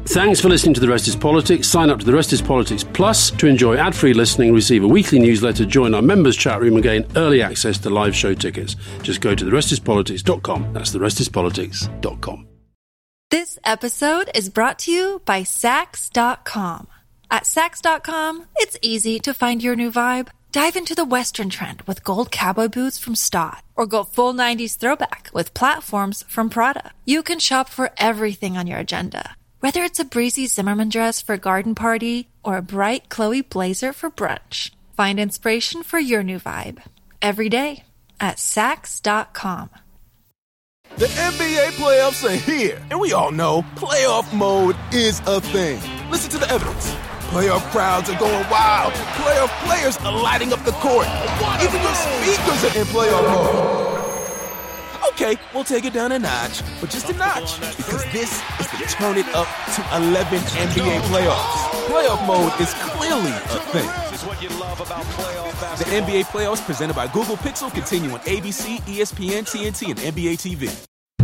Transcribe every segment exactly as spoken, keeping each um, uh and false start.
Thanks for listening to The Rest is Politics. Sign up to The Rest is Politics Plus to enjoy ad-free listening, receive a weekly newsletter, join our members' chat room and gain early access to live show tickets. Just go to the rest is politics dot com. That's the rest is politics dot com. This episode is brought to you by Sax dot com. At Sax dot com, it's easy to find your new vibe. Dive into the Western trend with gold cowboy boots from Stott, or go full nineties throwback with platforms from Prada. You can shop for everything on your agenda, whether it's a breezy Zimmermann dress for a garden party or a bright Chloe blazer for brunch. Find inspiration for your new vibe every day at Sax dot com. The N B A playoffs are here, and we all know playoff mode is a thing. Listen to the evidence. Playoff crowds are going wild. Playoff players are lighting up the court. Even your speakers are in playoff mode. Okay, we'll take it down a notch, but just a notch, because this is the turn it up to eleven N B A playoffs. Playoff mode is clearly a thing. The N B A playoffs presented by Google Pixel continue on A B C, E S P N, T N T, and N B A T V.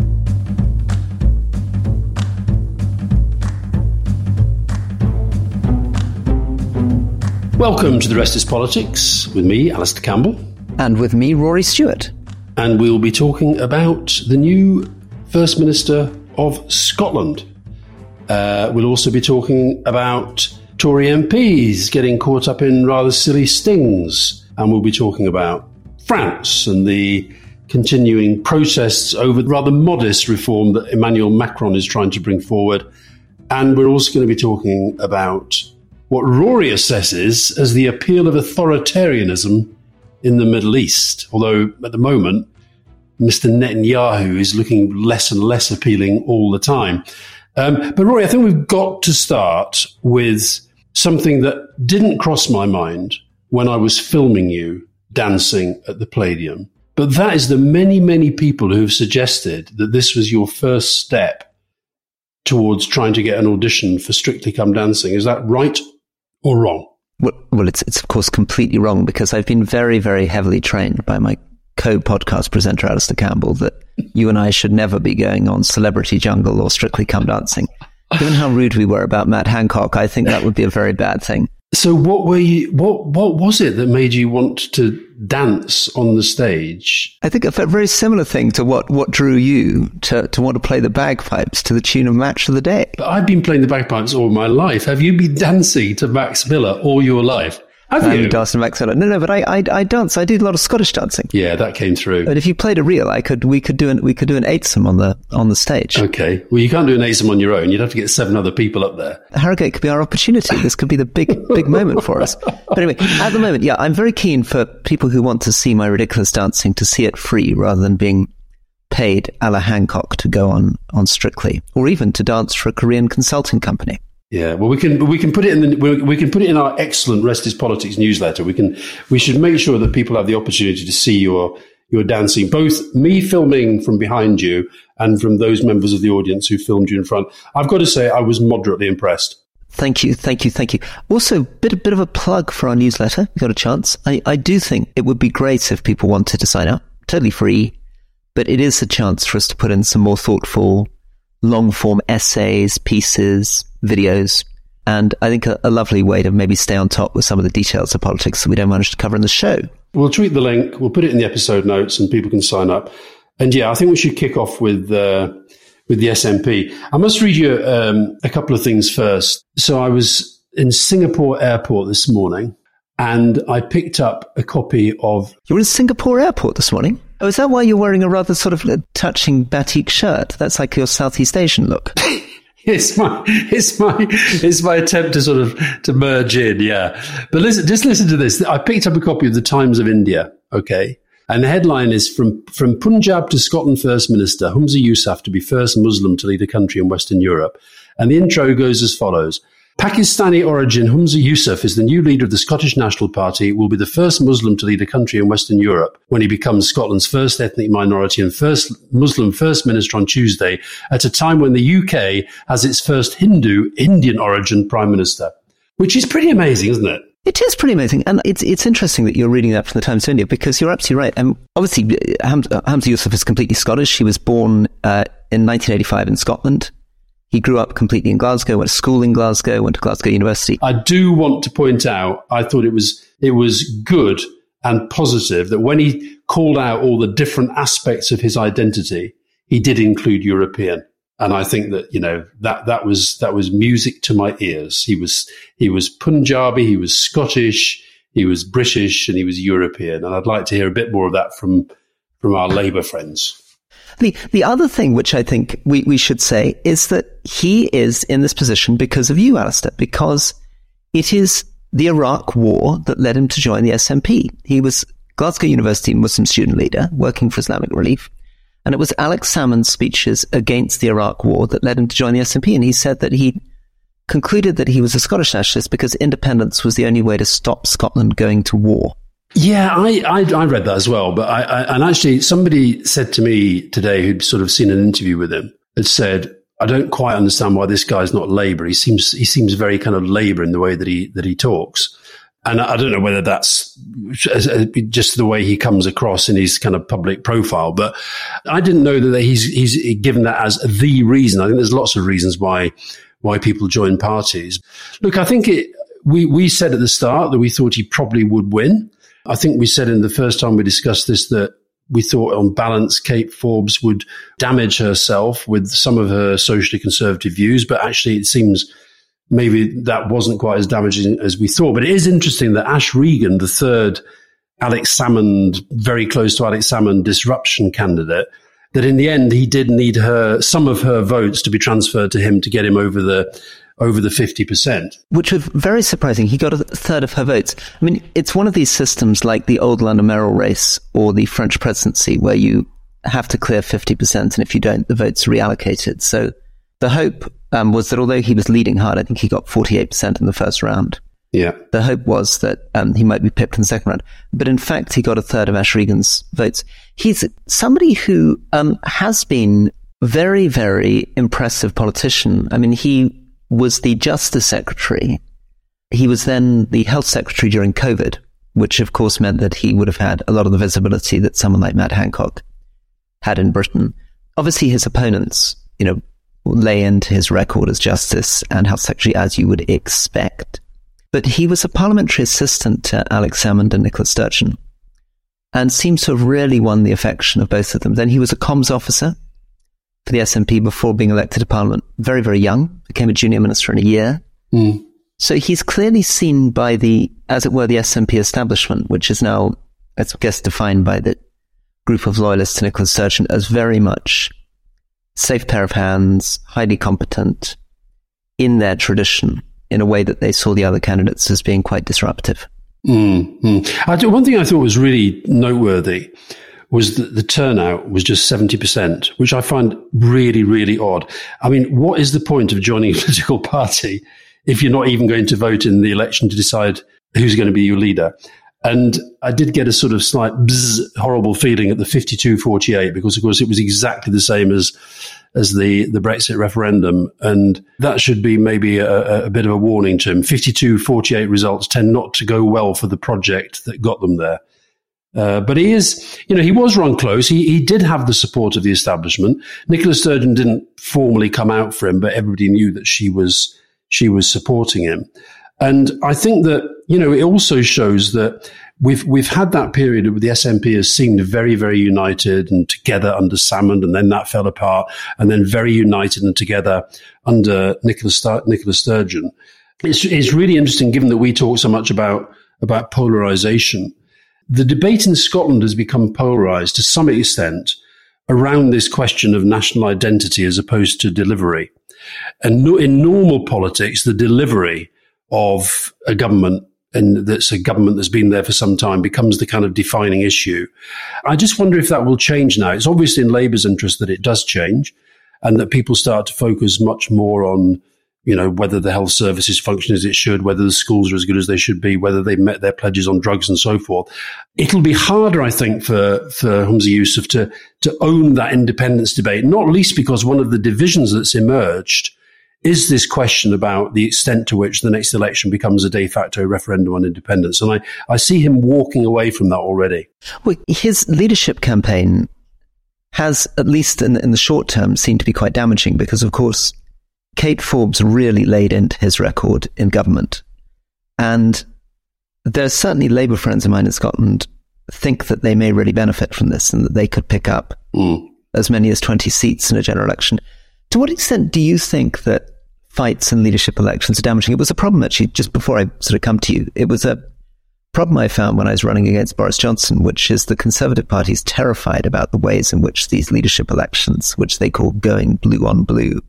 Welcome to The Rest is Politics with me, Alistair Campbell. And with me, Rory Stewart. And we'll be talking about the new First Minister of Scotland. Uh, we'll also be talking about Tory M Ps getting caught up in rather silly stings. And we'll be talking about France and the continuing protests over rather modest reform that Emmanuel Macron is trying to bring forward. And we're also going to be talking about what Rory assesses as the appeal of authoritarianism in the Middle East. Although at the moment, Mister Netanyahu is looking less and less appealing all the time. Um, but Rory, I think we've got to start with something that didn't cross my mind when I was filming you dancing at the Palladium. But that is the many, many people who have suggested that this was your first step towards trying to get an audition for Strictly Come Dancing. Is that right or wrong? Well, well it's, it's of course completely wrong, because I've been very, very heavily trained by my co-podcast presenter, Alistair Campbell, that you and I should never be going on Celebrity Jungle or Strictly Come Dancing. Given how rude we were about Matt Hancock, I think that would be a very bad thing. So what were you, what, what was it that made you want to dance on the stage? I think a very similar thing to what, what drew you to, to want to play the bagpipes to the tune of Match of the Day. But I've been playing the bagpipes all my life. Have you been dancing to Max Miller all your life? Have I you? Danced to Max Miller. No, no, but I, I, I dance. I do a lot of Scottish dancing. Yeah, that came through. But if you played a reel, I could, we could do an, we could do an eightsome on the, on the stage. Okay. Well, you can't do an eightsome on your own. You'd have to get seven other people up there. Harrogate could be our opportunity. This could be the big, big moment for us. But anyway, at the moment, yeah, I'm very keen for people who want to see my ridiculous dancing to see it free rather than being paid a la Hancock to go on, on Strictly, or even to dance for a Korean consulting company. Yeah, well, we can we can put it in the we, we can put it in our excellent Rest is Politics newsletter. We can we should make sure that people have the opportunity to see your your dancing, both me filming from behind you and from those members of the audience who filmed you in front. I've got to say, I was moderately impressed. Thank you, thank you, thank you. Also, bit a bit of a plug for our newsletter. You got a chance? I, I do think it would be great if people wanted to sign up, totally free, but it is a chance for us to put in some more thoughtful, long-form essays, pieces, videos, and I think a, a lovely way to maybe stay on top with some of the details of politics that we don't manage to cover in the show. We'll tweet the link, we'll put it in the episode notes, and people can sign up. And yeah, I think we should kick off with uh, with the S N P. I must read you um, a couple of things first. So I was in Singapore airport this morning, and I picked up a copy of... You were in Singapore airport this morning? Oh, is that why you're wearing a rather sort of touching batik shirt? That's like your Southeast Asian look. It's my, it's my, it's my attempt to sort of, to merge in, yeah. But listen, just listen to this. I picked up a copy of the Times of India, okay? And the headline is, from, from Punjab to Scotland First Minister, Humza Yousaf to be first Muslim to lead a country in Western Europe. And the intro goes as follows. Pakistani origin Humza Yousaf is the new leader of the Scottish National Party, will be the first Muslim to lead a country in Western Europe when he becomes Scotland's first ethnic minority and first Muslim First Minister on Tuesday, at a time when the U K has its first Hindu Indian origin Prime Minister. Which is pretty amazing, isn't it? It is pretty amazing. And it's it's interesting that you're reading that from the Times of India, because you're absolutely right. And obviously, Ham- Humza Yousaf is completely Scottish. She was born uh, in nineteen eighty-five in Scotland. He grew up completely in Glasgow, went to school in Glasgow, went to Glasgow University. I do want to point out, I thought it was it was good and positive that when he called out all the different aspects of his identity, he did include European. And I think that, you know, that, that was that was music to my ears. He was he was Punjabi, he was Scottish, he was British, and he was European. And I'd like to hear a bit more of that from from our Labour friends. The the other thing which I think we, we should say is that he is in this position because of you, Alistair, because it is the Iraq war that led him to join the S N P. He was Glasgow University Muslim student leader working for Islamic Relief, and it was Alex Salmond's speeches against the Iraq war that led him to join the S N P. And he said that he concluded that he was a Scottish nationalist because independence was the only way to stop Scotland going to war. Yeah, I, I, I read that as well. But I, I, and actually somebody said to me today who'd sort of seen an interview with him had said, I don't quite understand why this guy's not Labour. He seems, he seems very kind of Labour in the way that he, that he talks. And I don't know whether that's just the way he comes across in his kind of public profile, but I didn't know that he's, he's given that as the reason. I think there's lots of reasons why, why people join parties. Look, I think it, we, we said at the start that we thought he probably would win. I think we said in the first time we discussed this that we thought on balance Kate Forbes would damage herself with some of her socially conservative views, but actually it seems maybe that wasn't quite as damaging as we thought. But it is interesting that Ash Regan, the third Alex Salmond, very close to Alex Salmond disruption candidate, that in the end he did need her, some of her votes to be transferred to him to get him over the over the fifty percent. Which was very surprising. He got a third of her votes. I mean, it's one of these systems like the old London mayoral race or the French presidency where you have to clear fifty percent, and if you don't, the votes are reallocated. So the hope um, was that although he was leading hard, I think he got forty-eight percent in the first round. Yeah. The hope was that um, he might be pipped in the second round. But in fact, he got a third of Ash Regan's votes. He's somebody who um, has been very, very impressive politician. I mean, he was the Justice Secretary. He was then the Health Secretary during COVID, which of course meant that he would have had a lot of the visibility that someone like Matt Hancock had in Britain. Obviously, his opponents, you know, lay into his record as Justice and Health Secretary, as you would expect. But he was a parliamentary assistant to Alex Salmond and Nicola Sturgeon and seems to have really won the affection of both of them. Then he was a comms officer for the S N P before being elected to Parliament, very, very young, became a junior minister in a year. Mm. So he's clearly seen by the, as it were, the S N P establishment, which is now, I guess, defined by the group of loyalists to Nicola Sturgeon as very much safe pair of hands, highly competent, in their tradition, in a way that they saw the other candidates as being quite disruptive. Mm-hmm. I do, one thing I thought was really noteworthy was that the turnout was just seventy percent, which I find really, really odd. I mean, what is the point of joining a political party if you're not even going to vote in the election to decide who's going to be your leader? And I did get a sort of slight bzz, horrible feeling at the fifty-two forty-eight, because, of course, it was exactly the same as as the, the Brexit referendum. And that should be maybe a, a bit of a warning to him. fifty-two forty-eight results tend not to go well for the project that got them there. Uh, but he is, you know, he was run close. He he did have the support of the establishment. Nicola Sturgeon didn't formally come out for him, but everybody knew that she was she was supporting him. And I think that, you know, it also shows that we've we've had that period where the S N P has seemed very, very united and together under Salmond, and then that fell apart, and then very united and together under Nicola Stur- Nicola Sturgeon. It's it's really interesting, given that we talk so much about about polarisation. The debate in Scotland has become polarised to some extent around this question of national identity as opposed to delivery. And no, in normal politics, the delivery of a government, and that's a government that's been there for some time, becomes the kind of defining issue. I just wonder if that will change now. It's obviously in Labour's interest that it does change, and that people start to focus much more on, you know, whether the health services function as it should, whether the schools are as good as they should be, whether they've met their pledges on drugs and so forth. It'll be harder, I think, for, for Humza Yousaf to, to own that independence debate, not least because one of the divisions that's emerged is this question about the extent to which the next election becomes a de facto referendum on independence. And I, I see him walking away from that already. Well, his leadership campaign has, at least in, in the short term, seemed to be quite damaging because, of course, Kate Forbes really laid into his record in government. And there's certainly Labour friends of mine in Scotland think that they may really benefit from this and that they could pick up mm. as many as twenty seats in a general election. To what extent do you think that fights and leadership elections are damaging? It was a problem, actually, just before I sort of come to you. It was a problem I found when I was running against Boris Johnson, which is the Conservative Party is terrified about the ways in which these leadership elections, which they call going blue on blue,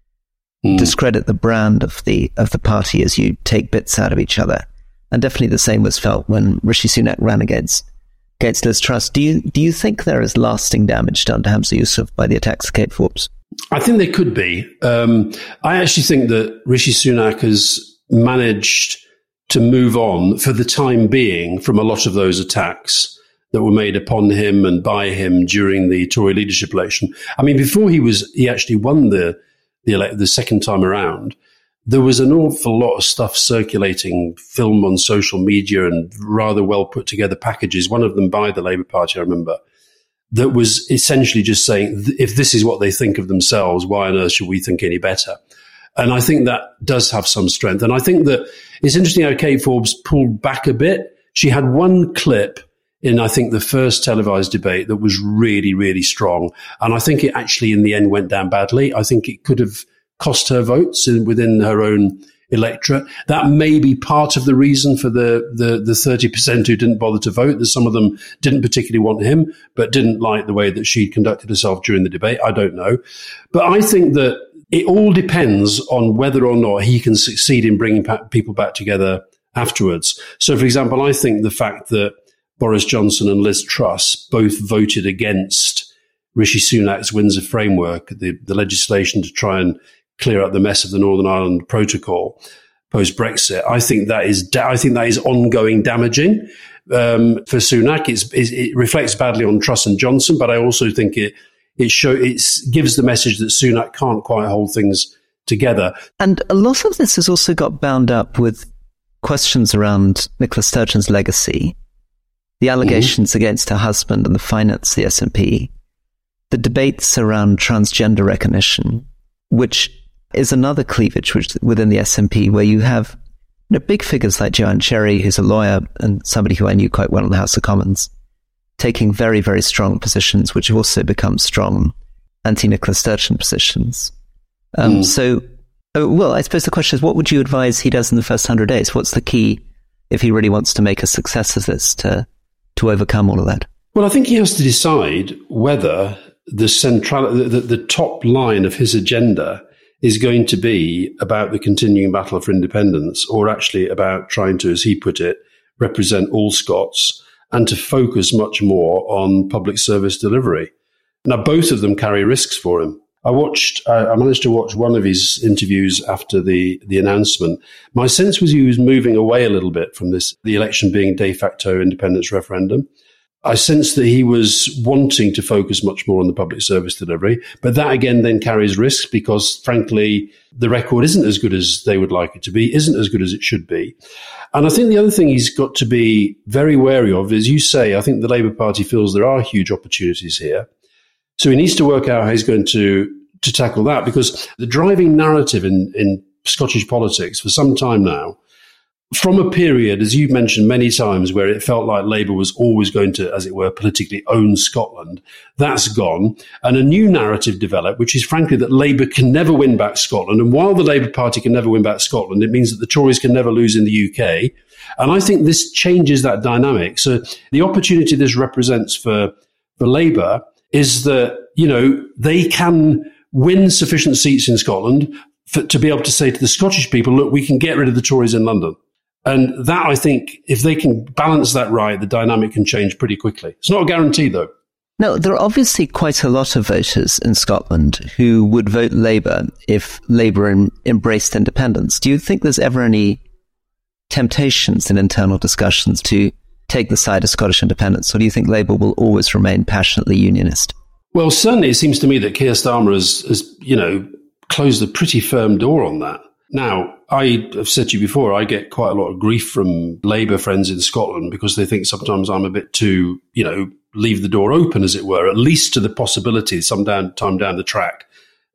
mm. discredit the brand of the of the party as you take bits out of each other. And definitely the same was felt when Rishi Sunak ran against against Liz Truss. Do you do you think there is lasting damage done to Hamza Yusuf by the attacks of Kate Forbes? I think there could be. Um, I actually think that Rishi Sunak has managed to move on for the time being from a lot of those attacks that were made upon him and by him during the Tory leadership election. I mean, before he was he actually won the the, ele- the second time around, there was an awful lot of stuff circulating, film on social media and rather well put together packages, one of them by the Labour Party, I remember, that was essentially just saying, if this is what they think of themselves, why on earth should we think any better? And I think that does have some strength. And I think that it's interesting how Kate Forbes pulled back a bit. She had one clip in, I think, the first televised debate that was really, really strong. And I think it actually in the end went down badly. I think it could have cost her votes in, within her own electorate. That may be part of the reason for the, the, the thirty percent who didn't bother to vote. That some of them didn't particularly want him, but didn't like the way that she conducted herself during the debate. I don't know. But I think that it all depends on whether or not he can succeed in bringing pa- people back together afterwards. So, for example, I think the fact that Boris Johnson and Liz Truss both voted against Rishi Sunak's Windsor Framework, the, the legislation to try and clear up the mess of the Northern Ireland Protocol post-Brexit, I think that is da- I think that is ongoing damaging um, for Sunak. It's, it reflects badly on Truss and Johnson, but I also think it it show it gives the message that Sunak can't quite hold things together. And a lot of this has also got bound up with questions around Nicola Sturgeon's legacy, the allegations mm-hmm. against her husband and the finance of the S N P, the debates around transgender recognition, which is another cleavage which, within the S N P, where you have you know, big figures like Joanne Cherry, who's a lawyer and somebody who I knew quite well in the House of Commons, taking very, very strong positions, which have also become strong anti-Nicola Sturgeon positions. Um, mm. So, oh, well, I suppose the question is, what would you advise he does in the first hundred days? What's the key, if he really wants to make a success of this, to to overcome all of that? Well, I think he has to decide whether the central, the, the, the top line of his agenda is going to be about the continuing battle for independence, or actually about trying to, as he put it, represent all Scots and to focus much more on public service delivery. Now, both of them carry risks for him. I watched, I managed to watch one of his interviews after the, the announcement. My sense was he was moving away a little bit from this, the election being de facto independence referendum. I sensed that he was wanting to focus much more on the public service delivery, but that again then carries risks because, frankly, the record isn't as good as they would like it to be, isn't as good as it should be. And I think the other thing he's got to be very wary of, as you say, I think the Labour Party feels there are huge opportunities here. So he needs to work out how he's going to, to tackle that, because the driving narrative in, in Scottish politics for some time now, from a period, as you've mentioned many times, where it felt like Labour was always going to, as it were, politically own Scotland, that's gone. And a new narrative developed, which is frankly that Labour can never win back Scotland. And while the Labour Party can never win back Scotland, it means that the Tories can never lose in the U K. And I think this changes that dynamic. So the opportunity this represents for, for Labour is that, you know, they can win sufficient seats in Scotland for, to be able to say to the Scottish people, look, we can get rid of the Tories in London. And that, I think, if they can balance that right, the dynamic can change pretty quickly. It's not a guarantee, though. No, there are obviously quite a lot of voters in Scotland who would vote Labour if Labour em- embraced independence. Do you think there's ever any temptations in internal discussions to take the side of Scottish independence, or do you think Labour will always remain passionately unionist? Well, certainly it seems to me that Keir Starmer has, has you know, closed a pretty firm door on that. Now, I have said to you before, I get quite a lot of grief from Labour friends in Scotland because they think sometimes I'm a bit too, you know, leave the door open, as it were, at least to the possibility some down, time down the track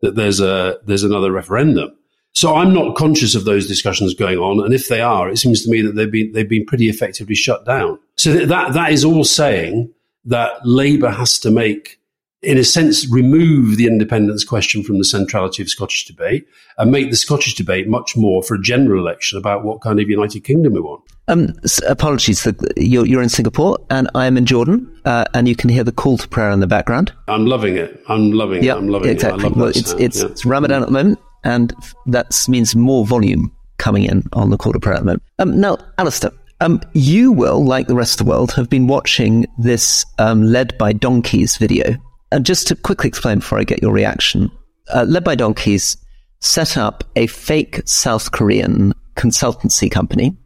that there's a there's another referendum. So I'm not conscious of those discussions going on, and if they are, it seems to me that they've been they've been pretty effectively shut down. So that that is all saying that Labour has to make, in a sense, remove the independence question from the centrality of Scottish debate and make the Scottish debate much more for a general election about what kind of United Kingdom we want. Um, apologies, for, you're, you're in Singapore and I'm in Jordan, uh, and you can hear the call to prayer in the background. I'm loving it. I'm loving yep, it. I'm loving exactly. it. I love well, that it's sound. it's, yeah. it's Ramadan at the moment, and that means more volume coming in on the call to prayer at the moment. Um, now, Alistair, um, you will, like the rest of the world, have been watching this um, Led by Donkeys video. And just to quickly explain before I get your reaction, uh, Led by Donkeys set up a fake South Korean consultancy company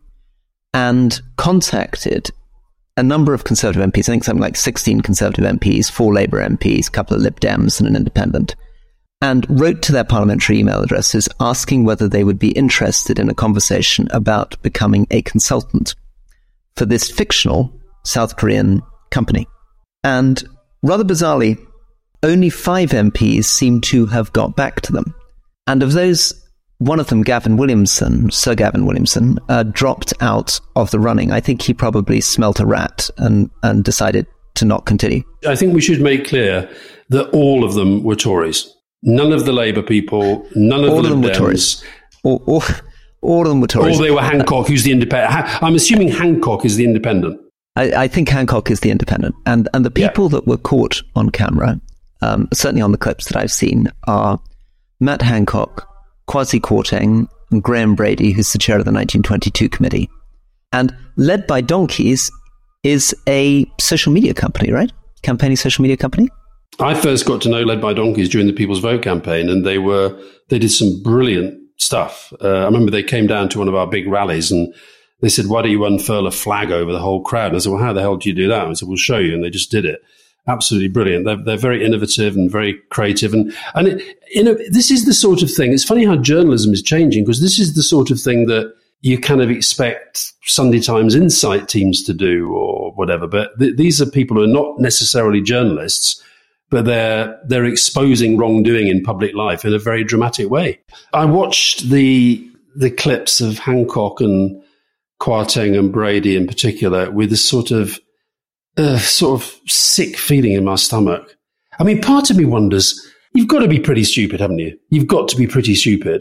and contacted a number of Conservative M Ps, I think something like sixteen Conservative M Ps, four Labour M Ps, a couple of Lib Dems and an independent, and wrote to their parliamentary email addresses asking whether they would be interested in a conversation about becoming a consultant for this fictional South Korean company. And rather bizarrely, only five M Ps seem to have got back to them. And of those, one of them, Gavin Williamson, Sir Gavin Williamson, uh, dropped out of the running. I think he probably smelt a rat and, and decided to not continue. I think we should make clear that all of them were Tories. None of the Labour people, none of all the of them Lib were Dems. Tories. All, all, all of them were Tories. Or they were Hancock, who's the independent. I'm assuming Hancock is the independent. I, I think Hancock is the independent. And, and the people yeah. that were caught on camera, um, certainly on the clips that I've seen, are Matt Hancock, Kwasi Kwarteng, and Graham Brady, who's the chair of the nineteen twenty-two committee. And Led by Donkeys is a social media company, right? Campaigning social media company? I first got to know Led by Donkeys during the People's Vote campaign, and they were they did some brilliant stuff. Uh, I remember they came down to one of our big rallies, and they said, "Why don't you unfurl a flag over the whole crowd?" And I said, "Well, how the hell do you do that?" And I said, "We'll show you." And they just did it. Absolutely brilliant. They're, they're very innovative and very creative. And, and it, you know, this is the sort of thing, it's funny how journalism is changing, because this is the sort of thing that you kind of expect Sunday Times Insight teams to do or whatever. But th- these are people who are not necessarily journalists, but they're they're exposing wrongdoing in public life in a very dramatic way. I watched the the clips of Hancock and Kwarteng and Brady in particular with this sort of uh, sort of sick feeling in my stomach. I mean, part of me wonders, you've got to be pretty stupid, haven't you? You've got to be pretty stupid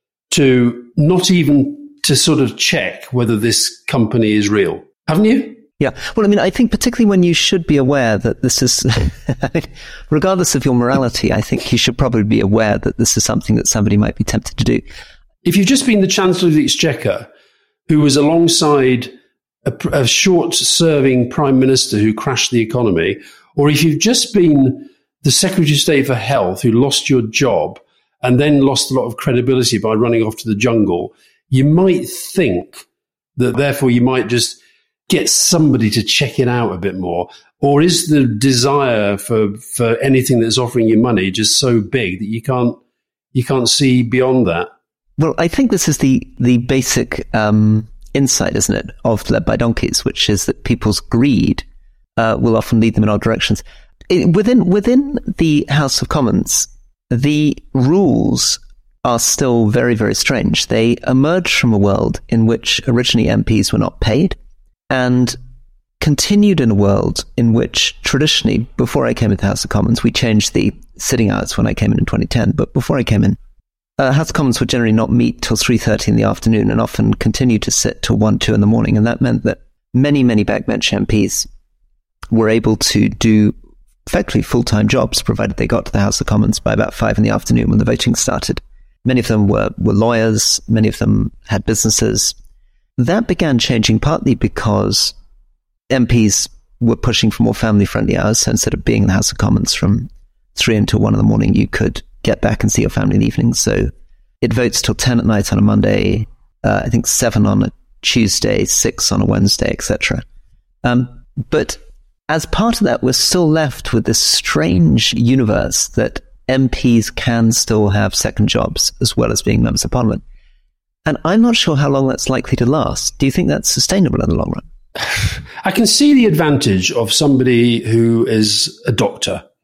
to not even to sort of check whether this company is real, haven't you? Yeah. Well, I mean, I think particularly when you should be aware that this is, regardless of your morality, I think you should probably be aware that this is something that somebody might be tempted to do. If you've just been the Chancellor of the Exchequer, who was alongside a, a short-serving Prime Minister who crashed the economy, or if you've just been the Secretary of State for Health who lost your job and then lost a lot of credibility by running off to the jungle, you might think that therefore you might just get somebody to check it out a bit more. Or is the desire for, for anything that's offering you money just so big that you can't you can't see beyond that? Well, I think this is the the basic um, insight, isn't it, of Led by Donkeys, which is that people's greed uh, will often lead them in odd directions. It, within within the House of Commons, the rules are still very, very strange. They emerged from a world in which originally M Ps were not paid, and continued in a world in which traditionally, before I came into the House of Commons, we changed the sitting hours when I came in in twenty ten, but before I came in, uh, House of Commons would generally not meet till three thirty in the afternoon and often continue to sit till one, two in the morning, and that meant that many, many backbench M Ps were able to do effectively full-time jobs, provided they got to the House of Commons by about five in the afternoon when the voting started. Many of them were, were lawyers, many of them had businesses. That began changing partly because M Ps were pushing for more family-friendly hours. So instead of being in the House of Commons from three until one in the morning, you could get back and see your family in the evening. So it votes till ten at night on a Monday, uh, I think seven on a Tuesday, six on a Wednesday, et cetera. Um, but as part of that, we're still left with this strange universe that M Ps can still have second jobs as well as being members of Parliament. And I'm not sure how long that's likely to last. Do you think that's sustainable in the long run? I can see the advantage of somebody who is a doctor,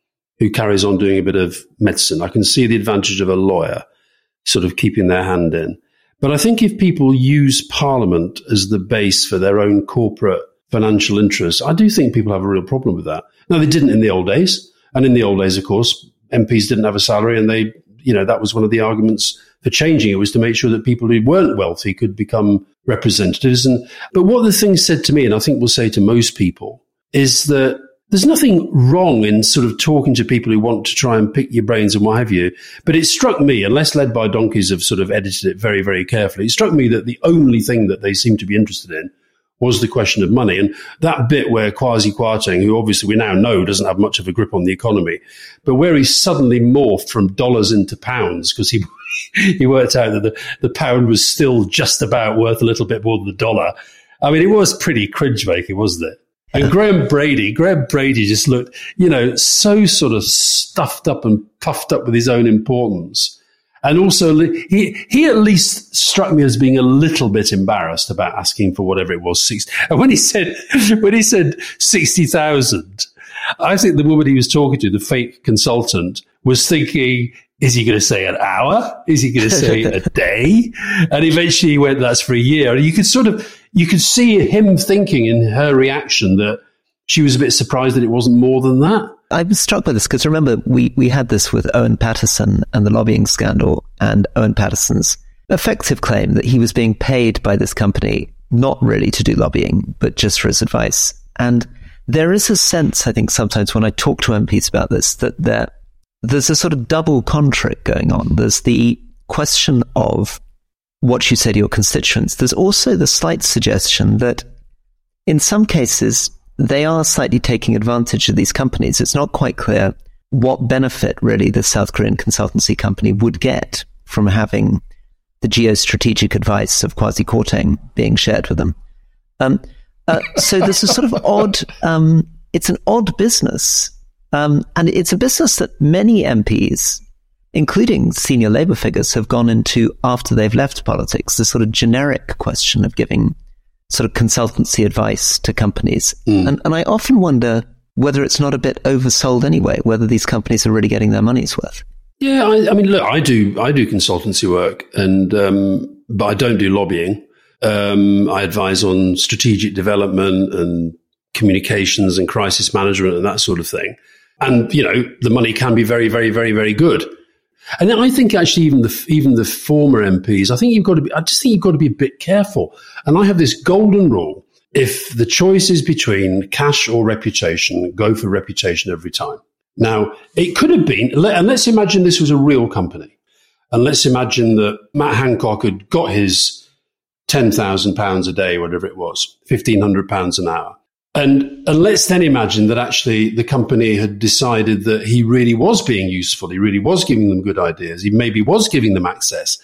who carries on doing a bit of medicine. I can see the advantage of a lawyer sort of keeping their hand in. But I think if people use Parliament as the base for their own corporate financial interests, I do think people have a real problem with that. Now, they didn't in the old days. And in the old days, of course, M Ps didn't have a salary, and they, you know, that was one of the arguments for changing it, was to make sure that people who weren't wealthy could become representatives. And but what the thing said to me, and I think will say to most people, is that there's nothing wrong in sort of talking to people who want to try and pick your brains and what have you. But it struck me, unless Led by Donkeys have sort of edited it very, very carefully, it struck me that the only thing that they seem to be interested in was the question of money. And that bit where Kwasi Kwarteng, who obviously we now know doesn't have much of a grip on the economy, but where he suddenly morphed from dollars into pounds because he he worked out that the, the pound was still just about worth a little bit more than the dollar. I mean, it was pretty cringe-making, wasn't it? And Graham Brady, Graham Brady just looked, you know, so sort of stuffed up and puffed up with his own importance. And also, he he at least struck me as being a little bit embarrassed about asking for whatever it was. Six, and when he said when he said sixty thousand, I think the woman he was talking to, the fake consultant, was thinking, is he going to say an hour? Is he going to say a day? And eventually he went, that's for a year. And you could sort of, you could see him thinking in her reaction that she was a bit surprised that it wasn't more than that. I was struck by this because remember, we, we had this with Owen Paterson and the lobbying scandal, and Owen Paterson's effective claim that he was being paid by this company not really to do lobbying, but just for his advice. And there is a sense, I think, sometimes when I talk to M Ps about this, that there, there's a sort of double contrick going on. There's the question of what you say to your constituents. There's also the slight suggestion that in some cases, they are slightly taking advantage of these companies. It's not quite clear what benefit really the South Korean consultancy company would get from having the geostrategic advice of Kwasi Kwarteng being shared with them. Um, uh, so there's a sort of odd, um, it's an odd business. Um, and it's a business that many M Ps, including senior Labour figures, have gone into after they've left politics, the sort of generic question of giving sort of consultancy advice to companies. Mm. And, and I often wonder whether it's not a bit oversold anyway, whether these companies are really getting their money's worth. Yeah, I, I mean, look, I do I do consultancy work, and um, but I don't do lobbying. Um, I advise on strategic development and communications and crisis management and that sort of thing. And, you know, the money can be very, very, very, very good. And I think actually even the even the former M Ps, I think you've got to be, I just think you've got to be a bit careful. And I have this golden rule. If the choice is between cash or reputation, go for reputation every time. Now, it could have been, and let's imagine this was a real company. And let's imagine that Matt Hancock had got his ten thousand pounds a day, whatever it was, fifteen hundred pounds an hour. And, and let's then imagine that actually the company had decided that he really was being useful. He really was giving them good ideas. He maybe was giving them access.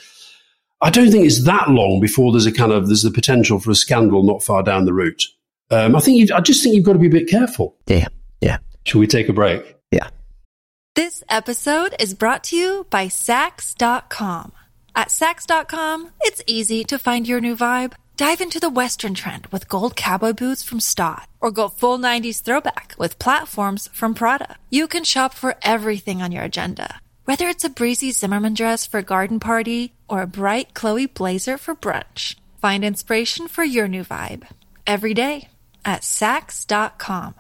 I don't think it's that long before there's a kind of, there's the potential for a scandal not far down the route. Um, I think, you, I just think you've got to be a bit careful. Yeah. Yeah. Shall we take a break? Yeah. This episode is brought to you by Sax dot com. At Sax dot com, it's easy to find your new vibe. Dive into the Western trend with gold cowboy boots from Stott, or go full nineties throwback with platforms from Prada. You can shop for everything on your agenda, whether it's a breezy Zimmermann dress for a garden party or a bright Chloe blazer for brunch. Find inspiration for your new vibe every day at Sax dot com.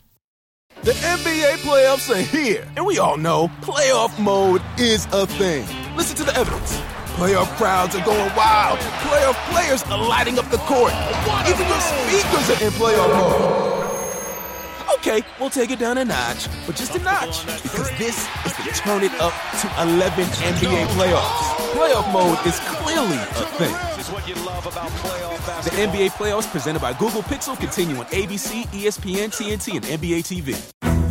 The N B A playoffs are here, and we all know playoff mode is a thing. Listen to the evidence. Playoff crowds are going wild. Playoff players are lighting up the court. Even your speakers are in playoff mode. Okay, we'll take it down a notch, but just a notch, because this is the Turn It Up to eleven N B A playoffs. Playoff mode is clearly a thing. The N B A playoffs presented by Google Pixel continue on A B C, E S P N, T N T, and N B A T V.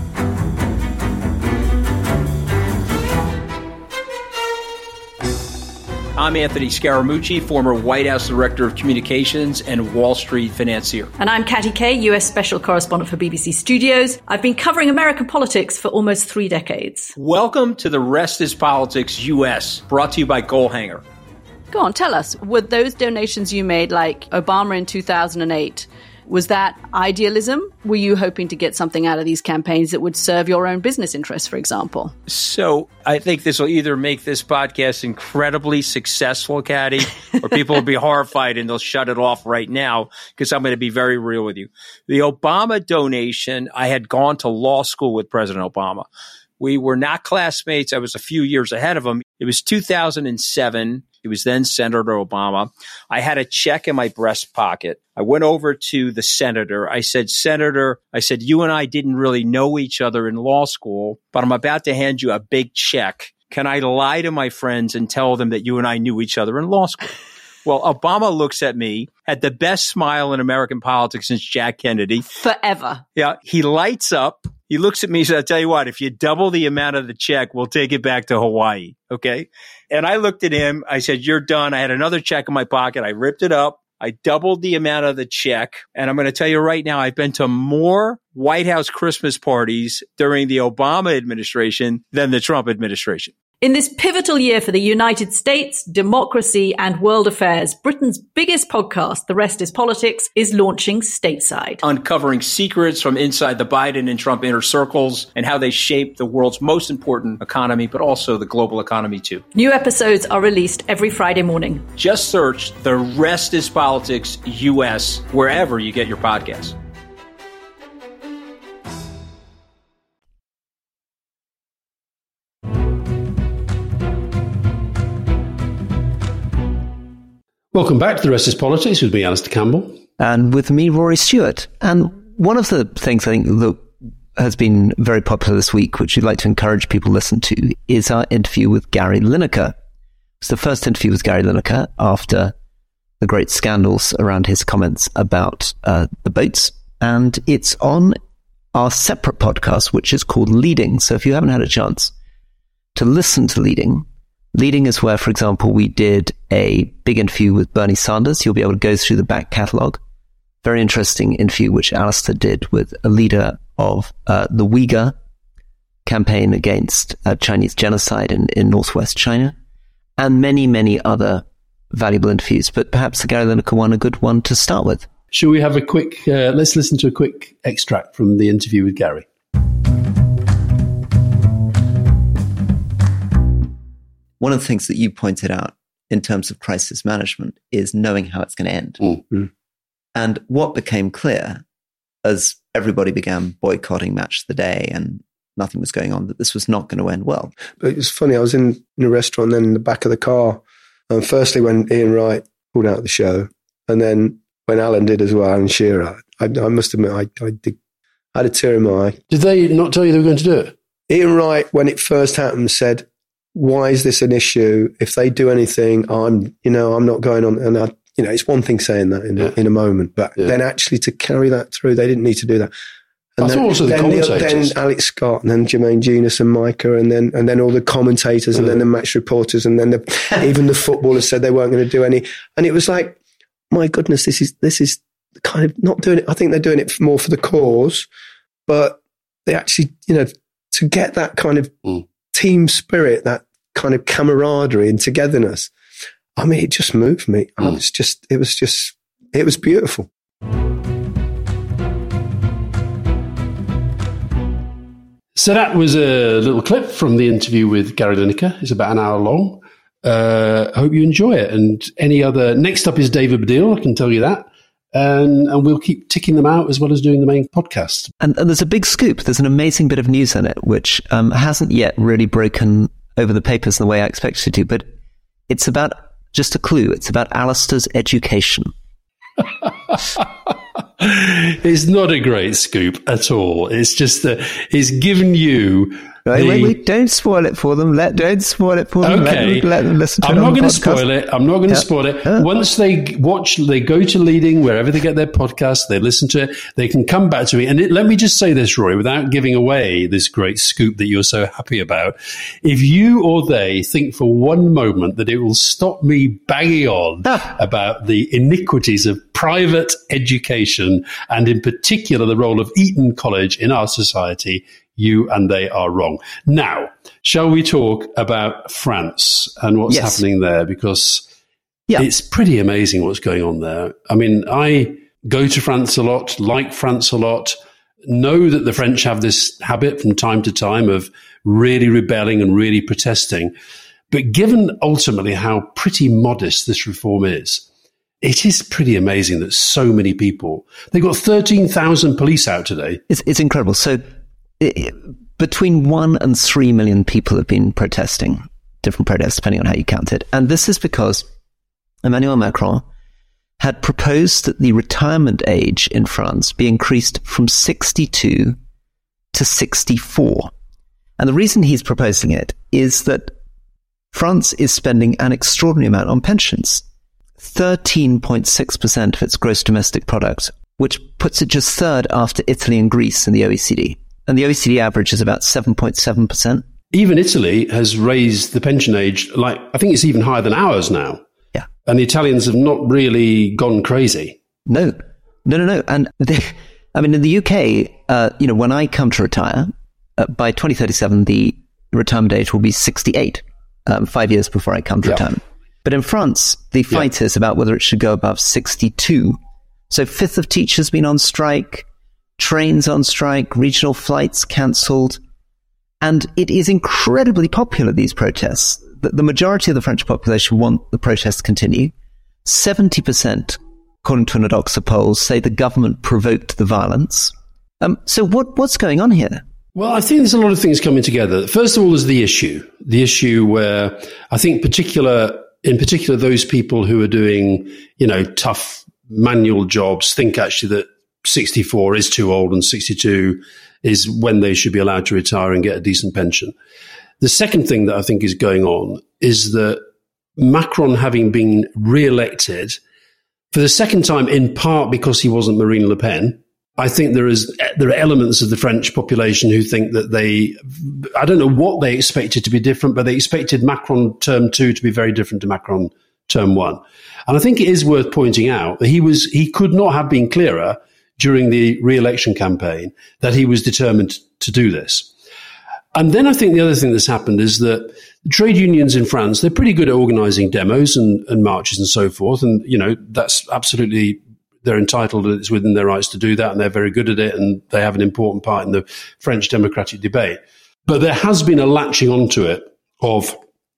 I'm Anthony Scaramucci, former White House Director of Communications and Wall Street financier. And I'm Katty Kay, U S Special Correspondent for B B C Studios. I've been covering American politics for almost three decades. Welcome to The Rest is Politics U S, brought to you by Goalhanger. Go on, tell us, were those donations you made, like Obama in two thousand eight, Was that idealism? Were you hoping to get something out of these campaigns that would serve your own business interests, for example? So I think this will either make this podcast incredibly successful, Caddy, or people will be horrified and they'll shut it off right now because I'm going to be very real with you. The Obama donation, I had gone to law school with President Obama. We were not classmates. I was a few years ahead of him. It was two thousand seven. It was then Senator Obama. I had a check in my breast pocket. I went over to the senator. I said, Senator, I said, you and I didn't really know each other in law school, but I'm about to hand you a big check. Can I lie to my friends and tell them that you and I knew each other in law school? Well, Obama looks at me, had the best smile in American politics since Jack Kennedy. Forever. Yeah. He lights up. He looks at me and says, I'll tell you what, if you double the amount of the check, we'll take it back to Hawaii. Okay. And I looked at him. I said, you're done. I had another check in my pocket. I ripped it up. I doubled the amount of the check. And I'm going to tell you right now, I've been to more White House Christmas parties during the Obama administration than the Trump administration. In this pivotal year for the United States, democracy, and world affairs, Britain's biggest podcast, The Rest is Politics, is launching stateside. Uncovering secrets from inside the Biden and Trump inner circles and how they shape the world's most important economy, but also the global economy too. New episodes are released every Friday morning. Just search The Rest is Politics U S wherever you get your podcasts. Welcome back to The Rest is Politics with me, Alistair Campbell. And with me, Rory Stewart. And one of the things I think that has been very popular this week, which we'd like to encourage people to listen to, is our interview with Gary Lineker. It's the first interview with Gary Lineker after the great scandals around his comments about uh, the boats. And it's on our separate podcast, which is called Leading. So if you haven't had a chance to listen to Leading, Leading is where, for example, we did a big interview with Bernie Sanders. You'll be able to go through the back catalogue. Very interesting interview, which Alistair did with a leader of uh, the Uyghur campaign against uh, Chinese genocide in, in northwest China, and many, many other valuable interviews. But perhaps the Gary Lineker one, a good one to start with. Shall we have a quick, uh, let's listen to a quick extract from the interview with Gary. One of the things that you pointed out in terms of crisis management is knowing how it's going to end. Mm-hmm. And what became clear as everybody began boycotting Match of the Day and nothing was going on, that this was not going to end well. But it was funny, I was in, in a restaurant then in the back of the car. And firstly, when Ian Wright pulled out the show, and then when Alan did as well, and Shearer, I, I must admit, I, I, did, I had a tear in my eye. Did they not tell you they were going to do it? Ian Wright, when it first happened, said, why is this an issue? If they do anything, I'm, you know, I'm not going on. And I, you know, it's one thing saying that in, yeah. in a moment, but yeah. then actually to carry that through, they didn't need to do that. And I then, thought also the then, commentators. then Alex Scott, and then Jermaine Genius and Micah, and then and then all the commentators, mm. and then the match reporters, and then the, even the footballers said they weren't going to do any. And it was like, my goodness, this is this is kind of not doing it. I think they're doing it more for the cause, but they actually, you know, to get that kind of mm. team spirit, that kind of camaraderie and togetherness. I mean, it just moved me. Mm. I was just, it was just, it was beautiful. So that was a little clip from the interview with Gary Lineker. It's about an hour long. Uh, I hope you enjoy it. And any other, next up is David Baddiel, I can tell you that. And, and we'll keep ticking them out as well as doing the main podcast. And, and there's a big scoop. There's an amazing bit of news in it, which um, hasn't yet really broken over the papers in the way I expected it to, but it's about, just a clue, it's about Alistair's education. It's not a great scoop at all. It's just that he's given you... Wait, the... wait, wait, don't spoil it for them. Let, don't spoil it for them. Okay. Let, let them listen to I'm it not on going the to spoil it. I'm not going to yeah. spoil it. Yeah. Once they watch, they go to Leading, wherever they get their podcast, they listen to it, they can come back to me. And it, let me just say this, Roy, without giving away this great scoop that you're so happy about. If you or they think for one moment that it will stop me banging on ah. about the iniquities of private education, and in particular the role of Eton College in our society, you and they are wrong. Now, shall we talk about France and what's yes. happening there? Because yeah. it's pretty amazing what's going on there. I mean, I go to France a lot, like France a lot, know that the French have this habit from time to time of really rebelling and really protesting. But given ultimately how pretty modest this reform is, it is pretty amazing that so many people, they've got thirteen thousand police out today. It's, it's incredible. So it, between one and three million people have been protesting, different protests, depending on how you count it. And this is because Emmanuel Macron had proposed that the retirement age in France be increased from sixty-two to sixty-four. And the reason he's proposing it is that France is spending an extraordinary amount on pensions, thirteen point six percent of its gross domestic product, which puts it just third after Italy and Greece in the O E C D. And the O E C D average is about seven point seven percent. Even Italy has raised the pension age, like, I think it's even higher than ours now. Yeah. And the Italians have not really gone crazy. No, no, no, no. And they, I mean, in the U K, uh, you know, when I come to retire, uh, by twenty thirty-seven, the retirement age will be sixty-eight, um, five years before I come to yeah. retirement. But in France, the fight yeah. is about whether it should go above sixty-two. So fifth of teachers been on strike, trains on strike, regional flights cancelled. And it is incredibly popular, these protests. The, the majority of the French population want the protests to continue. seventy percent, according to an Odoxa poll, say the government provoked the violence. Um, so what what's going on here? Well, I think there's a lot of things coming together. First of all, there's the issue. The issue where I think particular, in particular, those people who are doing, you know, tough manual jobs think actually that sixty-four is too old and sixty-two is when they should be allowed to retire and get a decent pension. The second thing that I think is going on is that Macron, having been re-elected for the second time, in part because he wasn't Marine Le Pen, I think there is there are elements of the French population who think that they, I don't know what they expected to be different, but they expected Macron term two to be very different to Macron term one. And I think it is worth pointing out that he was he could not have been clearer during the re-election campaign that he was determined to do this. And then I think the other thing that's happened is that the trade unions in France, they're pretty good at organizing demos and, and marches and so forth. And, you know, that's absolutely, they're entitled, it's within their rights to do that, and they're very good at it, and they have an important part in the French democratic debate. But there has been a latching onto it of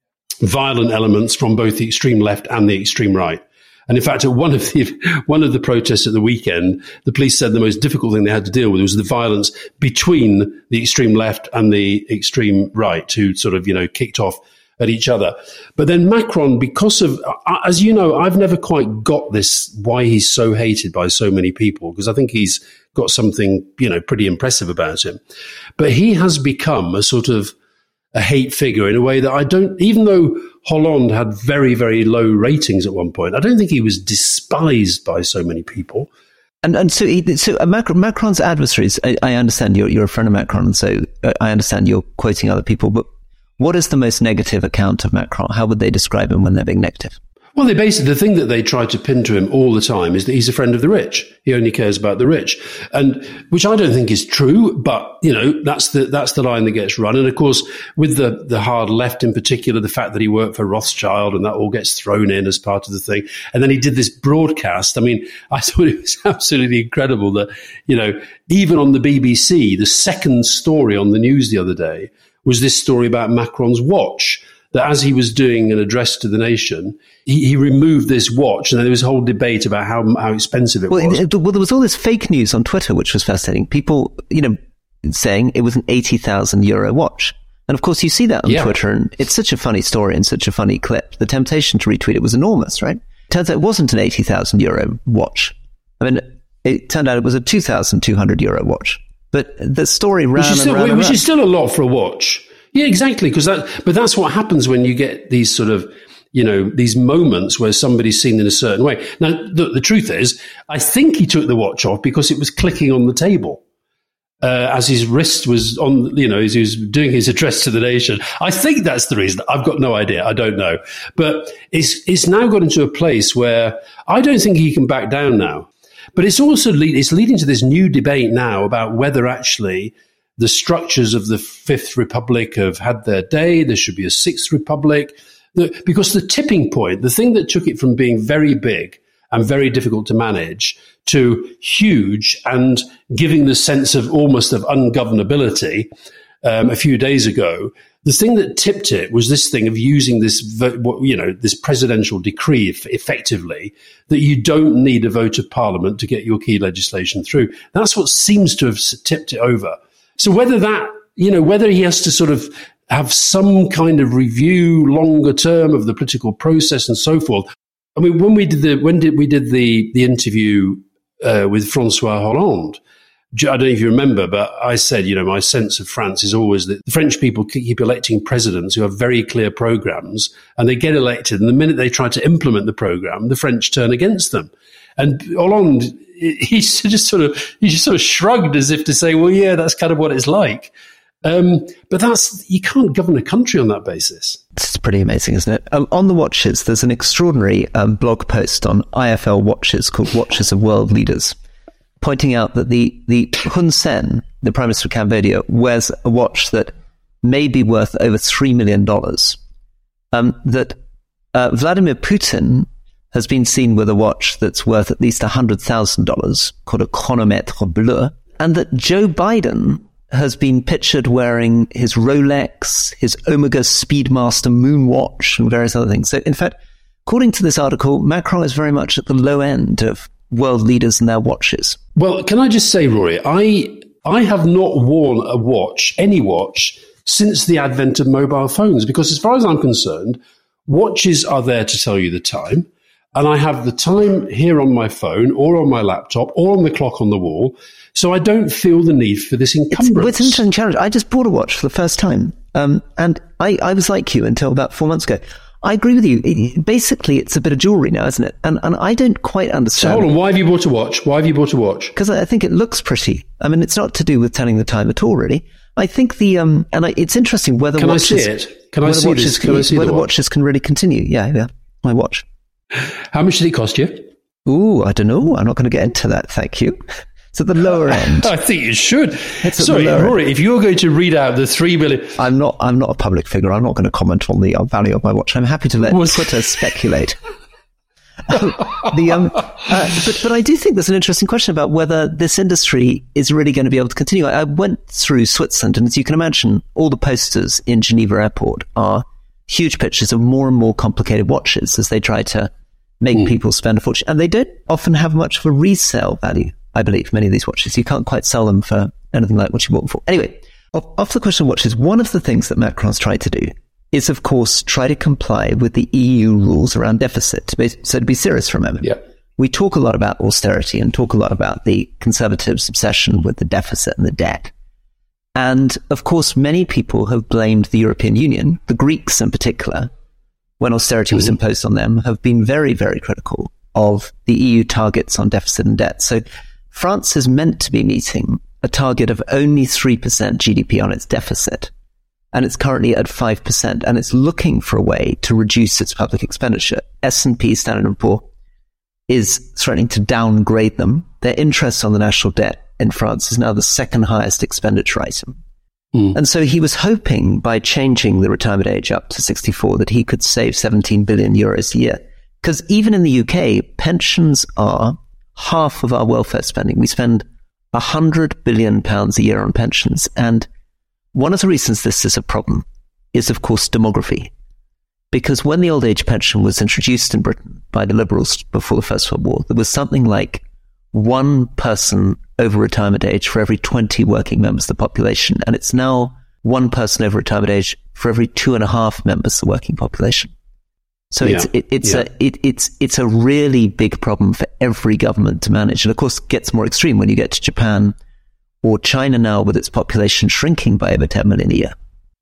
violent elements from both the extreme left and the extreme right. And in fact, at one of the one of the protests at the weekend, the police said the most difficult thing they had to deal with was the violence between the extreme left and the extreme right, who sort of, you know, kicked off at each other. But then Macron, because of, as you know, I've never quite got this, why he's so hated by so many people, because I think he's got something, you know, pretty impressive about him. But he has become a sort of a hate figure in a way that I don't, even though Hollande had very, very low ratings at one point, I don't think he was despised by so many people. And and so he, so Macron, Macron's adversaries, I, I understand you're, you're a friend of Macron, and so I understand you're quoting other people, but what is the most negative account of Macron? How would they describe him when they're being negative? Well, they basically, the thing that they try to pin to him all the time is that he's a friend of the rich. He only cares about the rich. And, which I don't think is true, but, you know, that's the, that's the line that gets run. And of course, with the, the hard left in particular, the fact that he worked for Rothschild and that all gets thrown in as part of the thing. And then he did this broadcast. I mean, I thought it was absolutely incredible that, you know, even on the B B C, the second story on the news the other day was this story about Macron's watch. That as he was doing an address to the nation, he, he removed this watch, and then there was a whole debate about how how expensive it well, was. It, well, there was all this fake news on Twitter, which was fascinating. People, you know, saying it was an eighty thousand euro watch. And of course, you see that on yeah. Twitter, and it's such a funny story and such a funny clip. The temptation to retweet it was enormous, right? Turns out it wasn't an eighty thousand euro watch. I mean, it turned out it was a two thousand two hundred euro watch. But the story ran which is still, and ran Which and ran. is still a lot for a watch. Yeah, exactly. Because that, but that's what happens when you get these sort of, you know, these moments where somebody's seen in a certain way. Now, the, the truth is, I think he took the watch off because it was clicking on the table uh, as his wrist was on, you know, as he was doing his address to the nation. I think that's the reason. I've got no idea. I don't know. But it's it's now got into a place where I don't think he can back down now. But it's also lead, it's leading to this new debate now about whether actually the structures of the Fifth Republic have had their day. There should be a Sixth Republic. The, because the tipping point, the thing that took it from being very big and very difficult to manage to huge and giving the sense of almost of ungovernability um, a few days ago. The thing that tipped it was this thing of using this, you know, this presidential decree effectively that you don't need a vote of parliament to get your key legislation through. That's what seems to have tipped it over. So whether that, you know, whether he has to sort of have some kind of review longer term of the political process and so forth. I mean, when we did the when did we did the the interview uh, with Francois Hollande, I don't know if you remember, but I said, you know, my sense of France is always that the French people keep electing presidents who have very clear programs, and they get elected, and the minute they try to implement the program, the French turn against them. And Hollande, he just sort of he just sort of shrugged as if to say, well, yeah, that's kind of what it's like. Um, but that's, you can't govern a country on that basis. It's pretty amazing, isn't it? Um, on the Watches, there's an extraordinary um, blog post on I F L Watches called Watches of World Leaders, pointing out that the, the Hun Sen, the Prime Minister of Cambodia, wears a watch that may be worth over three million dollars. Um, that uh, Vladimir Putin has been seen with a watch that's worth at least one hundred thousand dollars, called a Chronomètre Bleu, and that Joe Biden has been pictured wearing his Rolex, his Omega Speedmaster moon watch, and various other things. So, in fact, according to this article, Macron is very much at the low end of world leaders and their watches. Well, can I just say, Rory, I I have not worn a watch, any watch, since the advent of mobile phones, because as far as I'm concerned, watches are there to tell you the time. And I have the time here on my phone or on my laptop or on the clock on the wall. So I don't feel the need for this encumbrance. It's, well, it's an interesting challenge. I just bought a watch for the first time. Um, and I, I was like you until about four months ago. I agree with you. It, basically, it's a bit of jewelry now, isn't it? And and I don't quite understand. So hold on. Why have you bought a watch? Why have you bought a watch? Because I think it looks pretty. I mean, it's not to do with telling the time at all, really. I think the, um, and I, it's interesting whether Can watches, I see it? Can I see watches this? Can can, I see whether the watch? watches can really continue. Yeah, yeah. My watch. How much did it cost you? Ooh, I don't know. I'm not going to get into that. Thank you. It's at the lower end. I think you should. It's Sorry, Rory, end. If you're going to read out the three million... I'm not, I'm not a public figure. I'm not going to comment on the value of my watch. I'm happy to let Was... Twitter speculate. the, um, uh, but, but I do think there's an interesting question about whether this industry is really going to be able to continue. I, I went through Switzerland, and as you can imagine, all the posters in Geneva Airport are huge pictures of more and more complicated watches as they try to make mm. people spend a fortune. And they don't often have much of a resale value, I believe, many of these watches. You can't quite sell them for anything like what you bought them for. Anyway, off, off the question of watches, one of the things that Macron's tried to do is, of course, try to comply with the E U rules around deficit. To be, so to be serious for a moment, yeah. we talk a lot about austerity and talk a lot about the Conservatives' obsession with the deficit and the debt. And, of course, many people have blamed the European Union, the Greeks in particular, when austerity mm-hmm. was imposed on them, have been very, very critical of the E U targets on deficit and debt. So France is meant to be meeting a target of only three percent G D P on its deficit, and it's currently at five percent, and it's looking for a way to reduce its public expenditure. S and P, Standard and Poor's, is threatening to downgrade them. Their interest on the national debt in France is now the second highest expenditure item. Mm. And so he was hoping by changing the retirement age up to sixty-four that he could save seventeen billion euros a year. Because even in the U K, pensions are half of our welfare spending. We spend one hundred billion pounds a year on pensions. And one of the reasons this is a problem is, of course, demography. Because when the old age pension was introduced in Britain by the Liberals before the First World War, there was something like one person over retirement age for every twenty working members of the population. And it's now one person over retirement age for every two and a half members of the working population. So yeah. it's it, it's yeah. a it, it's it's a really big problem for every government to manage, and of course, it gets more extreme when you get to Japan or China now, with its population shrinking by over ten million a year.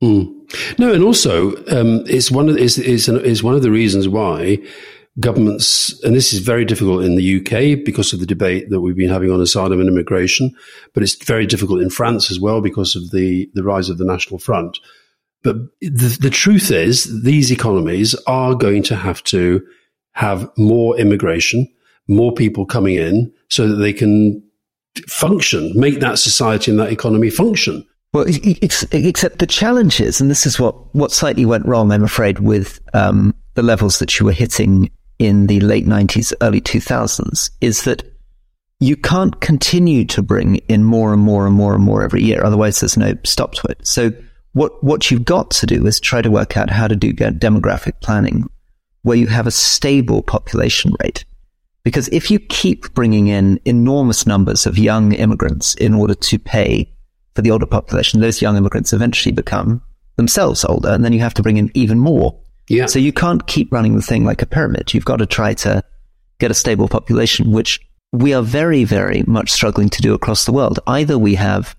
Mm. No, and also um, it's one of is is is one of the reasons why governments, and this is very difficult in the U K because of the debate that we've been having on asylum and immigration, but it's very difficult in France as well because of the the rise of the National Front. But the, the truth is, these economies are going to have to have more immigration, more people coming in, so that they can function, make that society and that economy function. Well, except the challenge is, and this is what, what slightly went wrong, I'm afraid, with um, the levels that you were hitting in the late nineties, early two thousands, is that you can't continue to bring in more and more and more and more every year. Otherwise, there's no stop to it. So what, what you've got to do is try to work out how to do demographic planning where you have a stable population rate. Because if you keep bringing in enormous numbers of young immigrants in order to pay for the older population, those young immigrants eventually become themselves older, and then you have to bring in even more. Yeah. So you can't keep running the thing like a pyramid. You've got to try to get a stable population, which we are very, very much struggling to do across the world. Either we have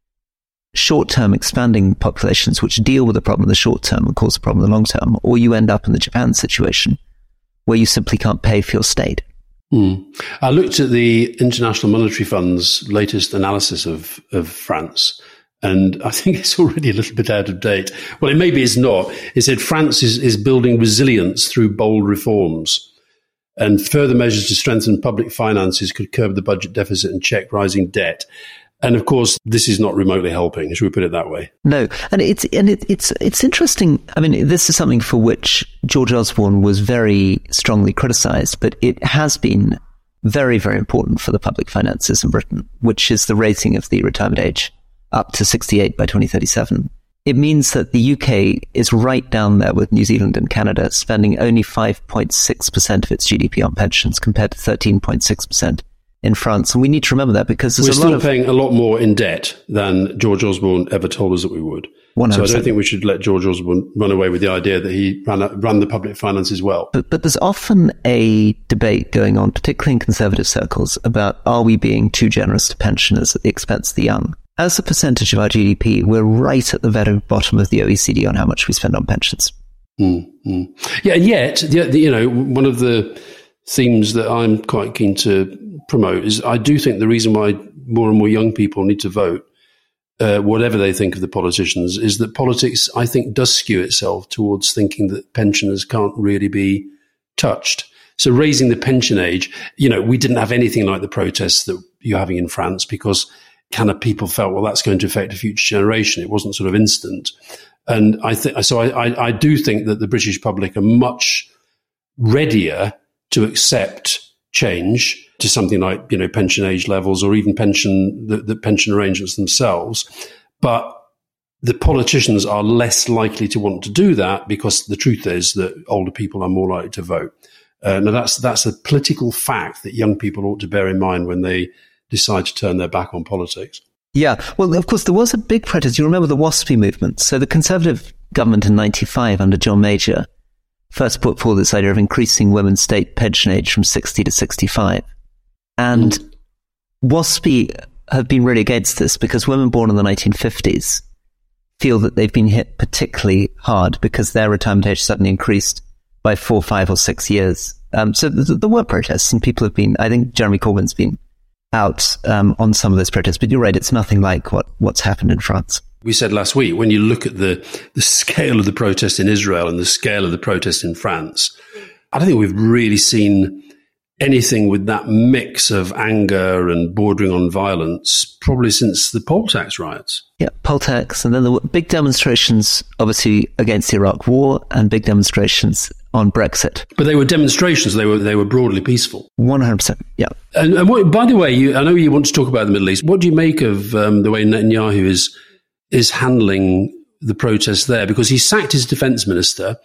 short-term expanding populations which deal with the problem in the short term and cause the problem in the long term, or you end up in the Japan situation where you simply can't pay for your state. Hmm. I looked at the International Monetary Fund's latest analysis of, of France, and I think it's already a little bit out of date. Well, it maybe it's not. It said France is, is building resilience through bold reforms, and further measures to strengthen public finances could curb the budget deficit and check rising debt. And of course, this is not remotely helping. Should we put it that way? No, and it's and it, it's it's interesting. I mean, this is something for which George Osborne was very strongly criticised, but it has been very, very important for the public finances in Britain, which is the raising of the retirement age up to sixty-eight by twenty thirty-seven. It means that the U K is right down there with New Zealand and Canada, spending only five point six percent of its G D P on pensions compared to thirteen point six percent in France. And we need to remember that because there's We're a still lot of paying a lot more in debt than George Osborne ever told us that we would. one hundred percent. So I don't think we should let George Osborne run away with the idea that he ran, ran the public finances well. But, but there's often a debate going on, particularly in conservative circles, about are we being too generous to pensioners at the expense of the young? As a percentage of our G D P, we're right at the very bottom of the O E C D on how much we spend on pensions. Mm-hmm. Yeah, and yet, the, the, you know, one of the themes that I'm quite keen to promote is I do think the reason why more and more young people need to vote, uh, whatever they think of the politicians, is that politics, I think, does skew itself towards thinking that pensioners can't really be touched. So raising the pension age, you know, we didn't have anything like the protests that you're having in France because kind of people felt, well, that's going to affect a future generation. It wasn't sort of instant. And I think, so I, I, I do think that the British public are much readier to accept change to something like, you know, pension age levels or even pension, the, the pension arrangements themselves. But the politicians are less likely to want to do that because the truth is that older people are more likely to vote. Uh, now that's, that's a political fact that young people ought to bear in mind when they decide to turn their back on politics. Yeah. Well, of course, there was a big protest. You remember the WASPy movement. So the Conservative government in ninety-five under John Major first put forward this idea of increasing women's state pension age from sixty to sixty-five. And mm. WASPy have been really against this because women born in the nineteen fifties feel that they've been hit particularly hard because their retirement age suddenly increased by four, five or six years. Um, so th- there were protests and people have been, I think Jeremy Corbyn's been out um, on some of those protests, but you're right, it's nothing like what, what's happened in France. We said last week, when you look at the, the scale of the protest in Israel and the scale of the protest in France, I don't think we've really seen anything with that mix of anger and bordering on violence probably since the poll tax riots. Yeah, poll tax, and then there were big demonstrations, obviously, against the Iraq War and big demonstrations on Brexit. But they were demonstrations. They were they were broadly peaceful. one hundred percent, yeah. And, and what, by the way, you, I know you want to talk about the Middle East. What do you make of um, the way Netanyahu is is handling the protests there? Because he sacked his defense minister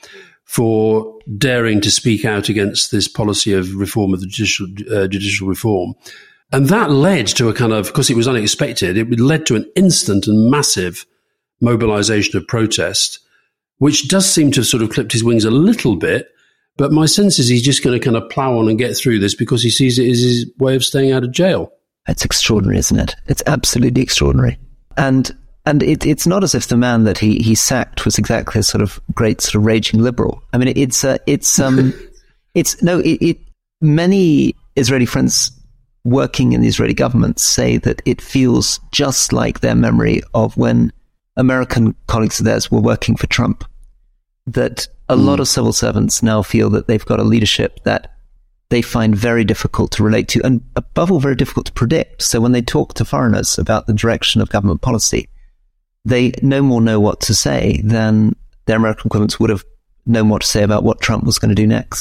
for daring to speak out against this policy of reform of the judicial, uh, judicial reform. And that led to a kind of, because it was unexpected, it led to an instant and massive mobilization of protest, which does seem to have sort of clipped his wings a little bit. But my sense is he's just going to kind of plow on and get through this because he sees it as his way of staying out of jail. It's extraordinary, isn't it? It's absolutely extraordinary. And And it, it's not as if the man that he, he sacked was exactly a sort of great sort of raging liberal. I mean, it's uh, it's um, it's no, it, it. Many Israeli friends working in the Israeli government say that it feels just like their memory of when American colleagues of theirs were working for Trump. That a mm. lot of civil servants now feel that they've got a leadership that they find very difficult to relate to, and above all, very difficult to predict. So when they talk to foreigners about the direction of government policy, they no more know what to say than their American equivalents would have known what to say about what Trump was going to do next.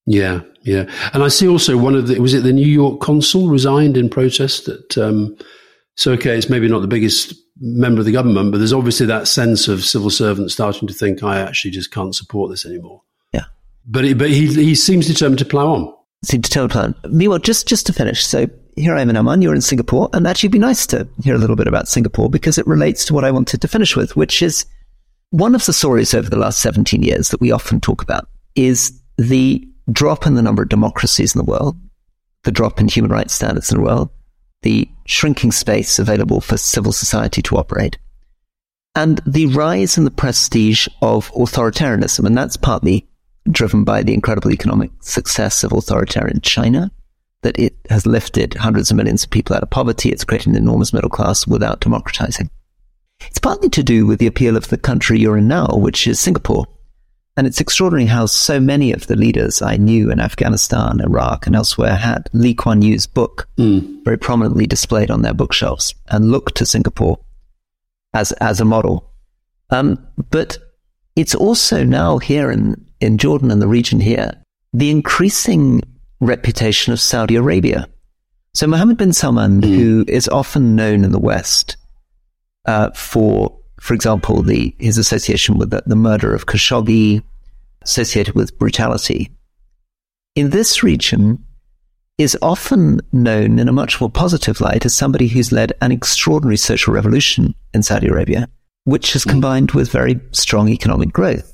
Yeah, yeah. And I see also one of the, was it the New York consul resigned in protest? That um, So, okay, it's maybe not the biggest member of the government, but there's obviously that sense of civil servants starting to think, I actually just can't support this anymore. Yeah. But he, but he, he seems determined to plough on. Seem to tell plan. Meanwhile, just, just to finish, so here I am in Oman, you're in Singapore, and actually it'd be nice to hear a little bit about Singapore because it relates to what I wanted to finish with, which is one of the stories over the last seventeen years that we often talk about is the drop in the number of democracies in the world, the drop in human rights standards in the world, the shrinking space available for civil society to operate, and the rise in the prestige of authoritarianism. And that's partly driven by the incredible economic success of authoritarian China, that it has lifted hundreds of millions of people out of poverty. It's created an enormous middle class without democratizing. It's partly to do with the appeal of the country you're in now, which is Singapore. And it's extraordinary how so many of the leaders I knew in Afghanistan, Iraq, and elsewhere had Lee Kuan Yew's book mm. very prominently displayed on their bookshelves and looked to Singapore as as a model. Um, but it's also now here in, in Jordan and the region here, the increasing reputation of Saudi Arabia. So Mohammed bin Salman, mm. who is often known in the West uh, for, for example, the his association with the, the murder of Khashoggi, associated with brutality, in this region is often known in a much more positive light as somebody who's led an extraordinary social revolution in Saudi Arabia, which has combined with very strong economic growth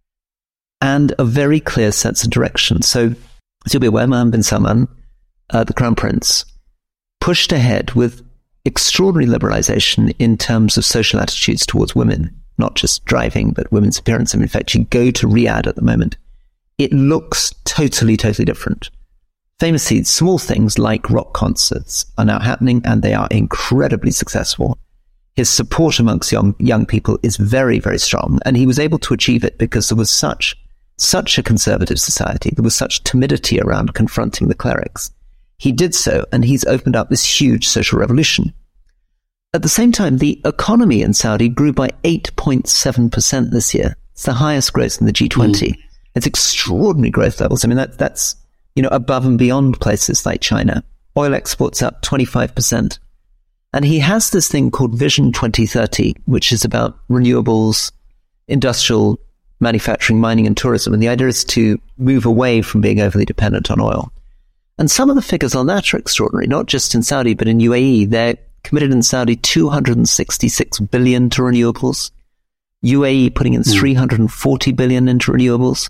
and a very clear sense of direction. So, as you'll be aware, Mohammed bin Salman, uh, the Crown Prince, pushed ahead with extraordinary liberalization in terms of social attitudes towards women, not just driving, but women's appearance. And in fact, you go to Riyadh at the moment, it looks totally, totally different. Famously, small things like rock concerts are now happening, and they are incredibly successful. His support amongst young, young people is very, very strong, and he was able to achieve it because there was such such a conservative society. There was such timidity around confronting the clerics. He did so, and he's opened up this huge social revolution. At the same time, the economy in Saudi grew by eight point seven percent this year. It's the highest growth in the G twenty. Mm. It's extraordinary growth levels. I mean, that, that's, you know, above and beyond places like China. Oil exports up twenty-five percent. And he has this thing called Vision twenty thirty, which is about renewables, industrial manufacturing, mining, and tourism. And the idea is to move away from being overly dependent on oil. And some of the figures on that are extraordinary, not just in Saudi, but in U A E. They're committed in Saudi two hundred sixty-six billion to renewables. U A E putting in mm. three hundred forty billion into renewables.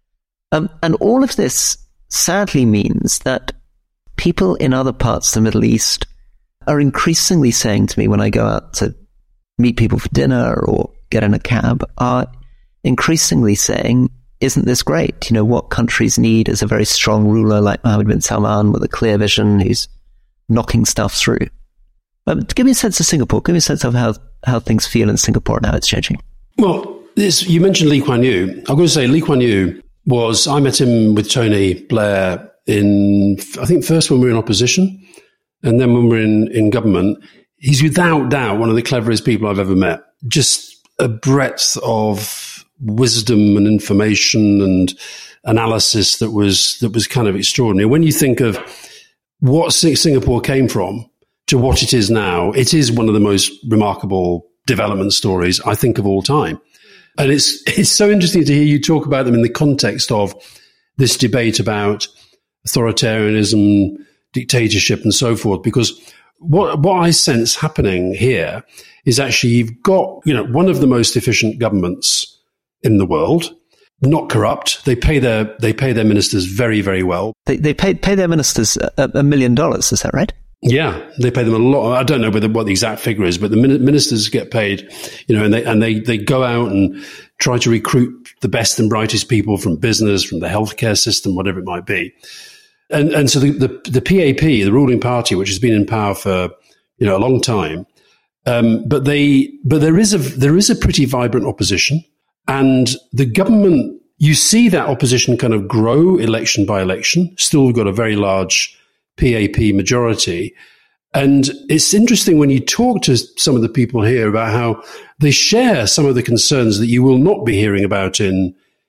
Um, and all of this sadly means that people in other parts of the Middle East are increasingly saying to me when I go out to meet people for dinner or get in a cab, are increasingly saying, isn't this great? You know, what countries need is a very strong ruler like Mohammed bin Salman with a clear vision who's knocking stuff through. Um, give me a sense of Singapore. Give me a sense of how, how things feel in Singapore and how it's changing. Well, this, you mentioned Lee Kuan Yew. I'm going to say Lee Kuan Yew was, I met him with Tony Blair in, I think first when we were in opposition and then when we were in, in government. He's without doubt one of the cleverest people I've ever met. Just a breadth of wisdom and information and analysis that was that was kind of extraordinary. When you think of what Singapore came from to what it is now, it is one of the most remarkable development stories, I think, of all time. And it's it's so interesting to hear you talk about them in the context of this debate about authoritarianism, dictatorship, and so forth, because what what I sense happening here is actually you've got, you know, one of the most efficient governments in the world, not corrupt. They pay their they pay their ministers very, very well. They they pay pay their ministers a, a million dollars. Is that right? Yeah, they pay them a lot. I don't know whether, what the exact figure is, but the ministers get paid, you know, and they and they they go out and try to recruit the best and brightest people from business, from the healthcare system, whatever it might be. And and so the the, the P A P, the ruling party, which has been in power for, you know, a long time, um, but they but there is a there is a pretty vibrant opposition. And the government, you see that opposition kind of grow election by election. Still got a very large P A P majority. And it's interesting when you talk to some of the people here about how they share some of the concerns that you will not be hearing about in,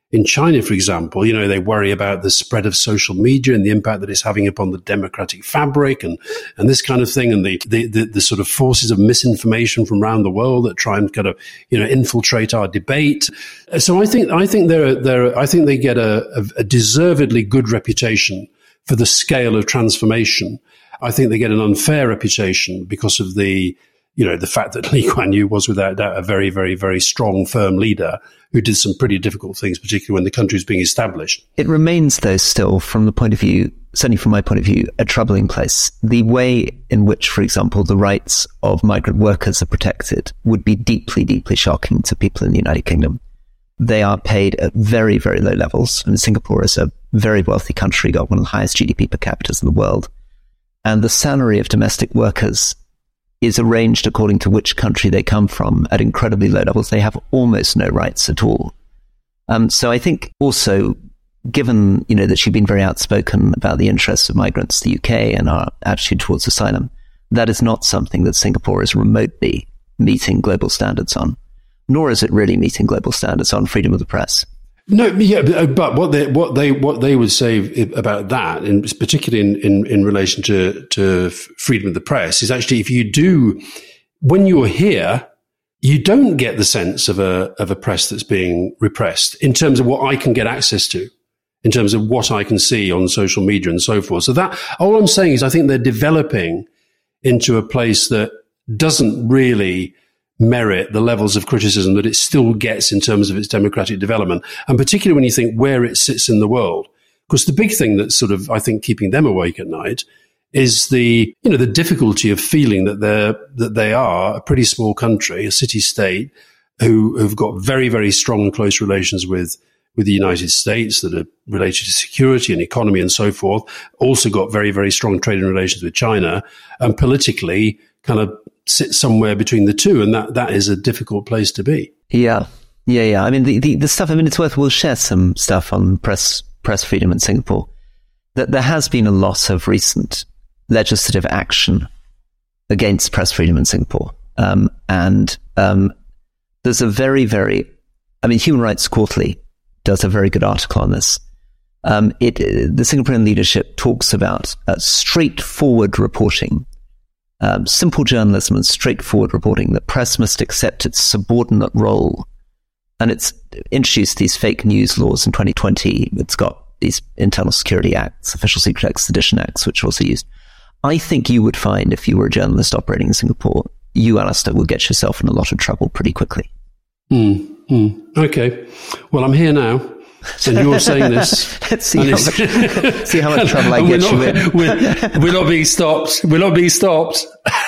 In China, for example, you know, they worry about the spread of social media and the impact that it's having upon the democratic fabric and, and this kind of thing, and the, the, the, the sort of forces of misinformation from around the world that try and kind of, you know, infiltrate our debate. So I think, I think they're, they're, I think they get a, a deservedly good reputation for the scale of transformation. I think they get an unfair reputation because of the, you know, the fact that Lee Kuan Yew was without doubt a very, very, very strong, firm leader who did some pretty difficult things, particularly when the country was being established. It remains, though, still, from the point of view, certainly from my point of view, a troubling place. The way in which, for example, the rights of migrant workers are protected would be deeply, deeply shocking to people in the United Kingdom. They are paid at very, very low levels. And Singapore is a very wealthy country, got one of the highest G D P per capita in the world. And the salary of domestic workers is arranged according to which country they come from at incredibly low levels. They have almost no rights at all. Um, so I think also, given, you know, that she'd been very outspoken about the interests of migrants to the U K and our attitude towards asylum, that is not something that Singapore is remotely meeting global standards on, nor is it really meeting global standards on freedom of the press. No, yeah, but what they what they what they would say about that, and particularly in, in, in relation to to freedom of the press, is actually if you do, when you're here, you don't get the sense of a of a press that's being repressed in terms of what I can get access to, in terms of what I can see on social media and so forth. So that all I'm saying is I think they're developing into a place that doesn't really merit the levels of criticism that it still gets in terms of its democratic development, and particularly when you think where it sits in the world. Because the big thing that's sort of, I think, keeping them awake at night is the, you know, the difficulty of feeling that they're, that they are a pretty small country, a city-state, who have got very, very strong and close relations with, with the United States that are related to security and economy and so forth, also got very, very strong trading relations with China, and politically kind of sit somewhere between the two, and that, that is a difficult place to be. Yeah, yeah, yeah. I mean, the, the, the stuff, I mean, it's worth, we'll share some stuff on press press freedom in Singapore. That there has been a lot of recent legislative action against press freedom in Singapore. Um, and um, there's a very, very, I mean, Human Rights Quarterly does a very good article on this. Um, it, the Singaporean leadership talks about uh, straightforward reporting, Um, simple journalism and straightforward reporting. The press must accept its subordinate role. And it's introduced these fake news laws in twenty twenty. It's got these internal security acts, official secret extradition acts, which are also used. I think you would find, if you were a journalist operating in Singapore, you, Alistair, would get yourself in a lot of trouble pretty quickly. Mm, mm. Okay. Well, I'm here now. And you're saying this. Let's see how, much, see how much trouble I get not, you in. We're, we're not being stopped. We're not being stopped.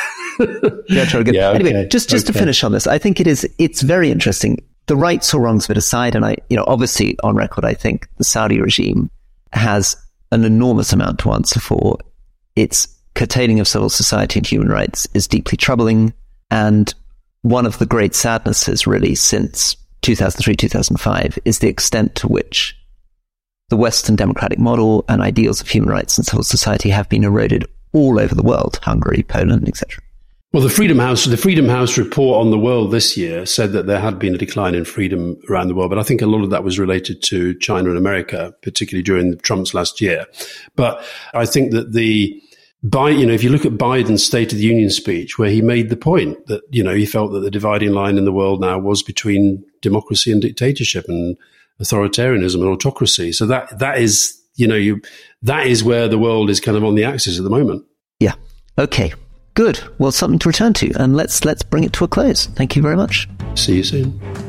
yeah, try to get, yeah, okay. Anyway, just, just okay. to finish on this, I think it is, it's very interesting. The rights or wrongs of it aside, and I, you know, obviously on record, I think the Saudi regime has an enormous amount to answer for. Its curtailing of civil society and human rights is deeply troubling. And one of the great sadnesses really since two thousand three, two thousand five is the extent to which the Western democratic model and ideals of human rights and civil society have been eroded all over the world, Hungary, Poland, et cetera. Well, the Freedom House, the Freedom House report on the world this year said that there had been a decline in freedom around the world, but I think a lot of that was related to China and America, particularly during Trump's last year. But I think that the By, you know, if you look at Biden's State of the Union speech, where he made the point that, you know, he felt that the dividing line in the world now was between democracy and dictatorship and authoritarianism and autocracy. So that, that is, you know, you, that is where the world is kind of on the axis at the moment. Yeah. Okay. Good. Well, something to return to, and let's, let's bring it to a close. Thank you very much. See you soon.